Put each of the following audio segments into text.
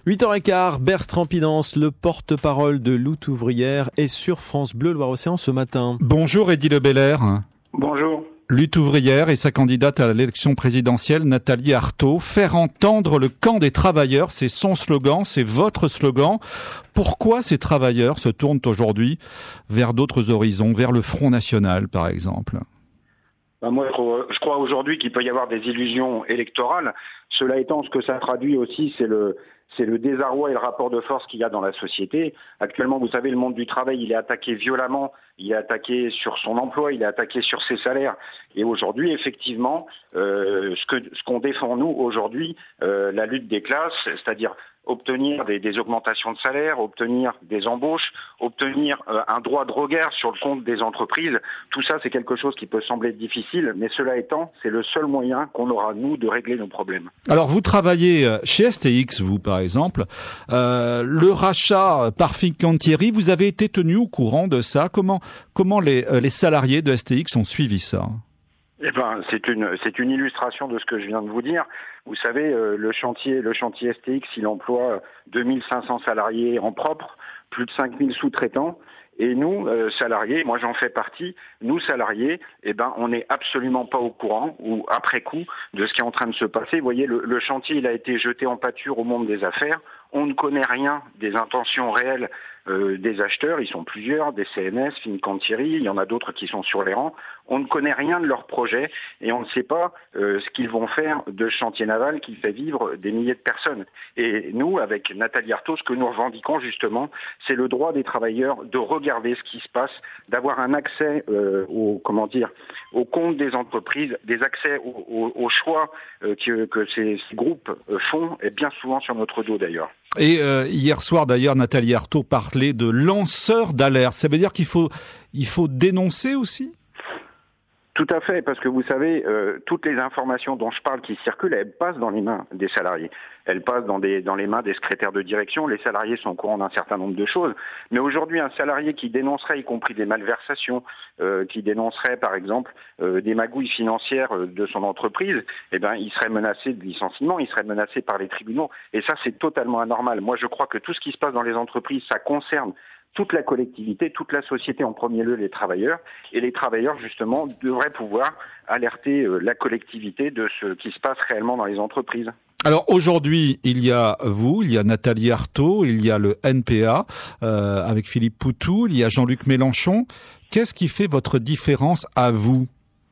8h15, Bertrand Pidance, le porte-parole de Lutte ouvrière, est sur France Bleu Loire-Océan ce matin. Bonjour Eddy Lebelair. Bonjour. Lutte ouvrière et sa candidate à l'élection présidentielle, Nathalie Arthaud. Faire entendre le camp des travailleurs, c'est son slogan, c'est votre slogan. Pourquoi ces travailleurs se tournent aujourd'hui vers d'autres horizons, vers le Front National par exemple ? Moi, je crois aujourd'hui qu'il peut y avoir des illusions électorales. Cela étant, ce que ça traduit aussi, c'est le désarroi et le rapport de force qu'il y a dans la société. Actuellement, vous savez, le monde du travail, il est attaqué violemment, il est attaqué sur son emploi, il est attaqué sur ses salaires. Et aujourd'hui, effectivement, ce qu'on défend nous aujourd'hui, la lutte des classes, c'est-à-dire obtenir des augmentations de salaire, obtenir des embauches, obtenir un droit de regard sur le compte des entreprises, tout ça c'est quelque chose qui peut sembler difficile, mais cela étant, c'est le seul moyen qu'on aura, nous, de régler nos problèmes. Alors vous travaillez chez STX, vous par exemple, le rachat par Fincantieri, vous avez été tenu au courant de ça, comment les salariés de STX ont suivi ça ? Eh ben, c'est une illustration de ce que je viens de vous dire. Vous savez, le chantier STX, il emploie 2500 salariés en propre, plus de 5000 sous-traitants. Et nous, salariés, moi j'en fais partie, nous salariés, on n'est absolument pas au courant ou après coup de ce qui est en train de se passer. Vous voyez, le chantier, il a été jeté en pâture au monde des affaires. On ne connaît rien des intentions réelles des acheteurs, ils sont plusieurs, des CNS, Fincantieri, il y en a d'autres qui sont sur les rangs. On ne connaît rien de leur projet et on ne sait pas ce qu'ils vont faire de ce chantier naval qui fait vivre des milliers de personnes. Et nous, avec Nathalie Arthaud, ce que nous revendiquons justement, c'est le droit des travailleurs de regarder ce qui se passe, d'avoir un accès au compte des entreprises, des accès au choix que ces groupes font, et bien souvent sur notre dos d'ailleurs. Et hier soir d'ailleurs, Nathalie Arthaud parlait de lanceurs d'alerte. Ça veut dire qu'il faut dénoncer aussi ? Tout à fait, parce que vous savez, toutes les informations dont je parle qui circulent, elles passent dans les mains des salariés. Elles passent dans les mains des secrétaires de direction. Les salariés sont au courant d'un certain nombre de choses. Mais aujourd'hui, un salarié qui dénoncerait, y compris des malversations, qui dénoncerait par exemple des magouilles financières de son entreprise, il serait menacé de licenciement, il serait menacé par les tribunaux. Et ça, c'est totalement anormal. Moi, je crois que tout ce qui se passe dans les entreprises, ça concerne toute la collectivité, toute la société, en premier lieu les travailleurs. Et les travailleurs, justement, devraient pouvoir alerter la collectivité de ce qui se passe réellement dans les entreprises. Alors aujourd'hui, il y a vous, il y a Nathalie Arthaud, il y a le NPA avec Philippe Poutou, il y a Jean-Luc Mélenchon. Qu'est-ce qui fait votre différence à vous ?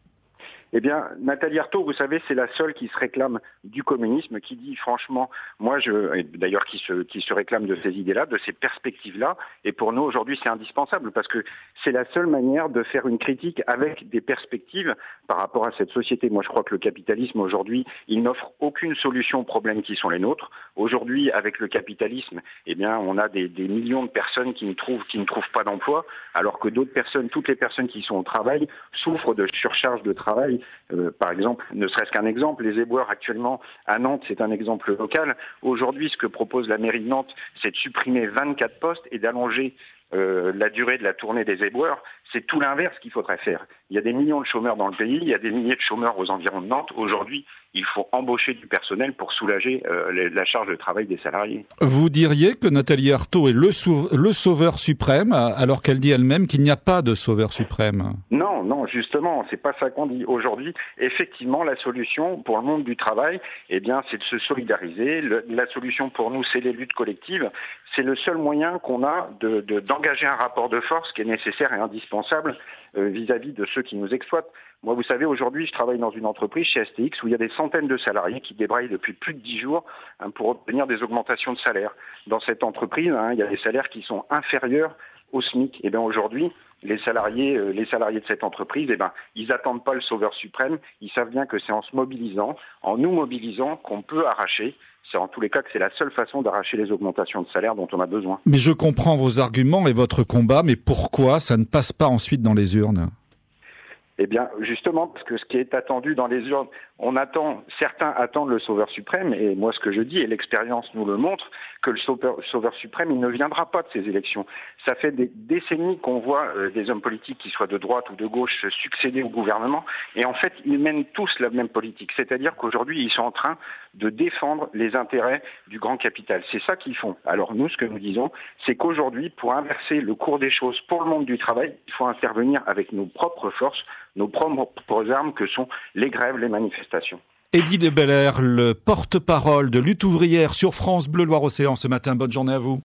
Eh bien, Nathalie Arthaud, vous savez, c'est la seule qui se réclame du communisme, qui dit franchement, d'ailleurs qui se réclame de ces idées-là, de ces perspectives-là, et pour nous aujourd'hui c'est indispensable parce que c'est la seule manière de faire une critique avec des perspectives par rapport à cette société. Moi je crois que le capitalisme aujourd'hui, il n'offre aucune solution aux problèmes qui sont les nôtres. Aujourd'hui, avec le capitalisme, on a des millions de personnes qui ne trouvent pas d'emploi, alors que d'autres personnes, toutes les personnes qui sont au travail, souffrent de surcharge de travail. Par exemple, ne serait-ce qu'un exemple, les éboueurs actuellement à Nantes, c'est un exemple local. Aujourd'hui, ce que propose la mairie de Nantes, c'est de supprimer 24 postes et d'allonger la durée de la tournée des éboueurs. C'est tout l'inverse qu'il faudrait faire. Il y a des millions de chômeurs dans le pays, il y a des milliers de chômeurs aux environs de Nantes. Aujourd'hui, il faut embaucher du personnel pour soulager la charge de travail des salariés. Vous diriez que Nathalie Arthaud est le sauveur suprême, alors qu'elle dit elle-même qu'il n'y a pas de sauveur suprême. Non, justement, c'est pas ça qu'on dit. Aujourd'hui, effectivement, la solution pour le monde du travail, c'est de se solidariser. La solution pour nous, c'est les luttes collectives. C'est le seul moyen qu'on a d'engager un rapport de force qui est nécessaire et indispensable vis-à-vis de ceux qui nous exploitent. Moi, vous savez, aujourd'hui, je travaille dans une entreprise chez STX où il y a des centaines de salariés qui débraillent depuis plus de 10 jours pour obtenir des augmentations de salaire. Dans cette entreprise, il y a des salaires qui sont inférieurs au SMIC. Aujourd'hui, les salariés de cette entreprise, ils n'attendent pas le sauveur suprême. Ils savent bien que c'est en se mobilisant, en nous mobilisant, qu'on peut arracher. C'est en tous les cas que c'est la seule façon d'arracher les augmentations de salaire dont on a besoin. Mais je comprends vos arguments et votre combat, mais pourquoi ça ne passe pas ensuite dans les urnes ? Eh bien, justement, parce que ce qui est attendu dans les urnes, certains attendent le Sauveur suprême, et moi ce que je dis, et l'expérience nous le montre, que le Sauveur suprême, il ne viendra pas de ces élections. Ça fait des décennies qu'on voit des hommes politiques, qui soient de droite ou de gauche, succéder au gouvernement, et en fait, ils mènent tous la même politique. C'est-à-dire qu'aujourd'hui, ils sont en train de défendre les intérêts du grand capital. C'est ça qu'ils font. Alors nous, ce que nous disons, c'est qu'aujourd'hui, pour inverser le cours des choses pour le monde du travail, il faut intervenir avec nos propres forces, nos propres armes que sont les grèves, les manifestations. Eddy de Belair, le porte-parole de Lutte ouvrière sur France Bleu Loire-Océan ce matin. Bonne journée à vous.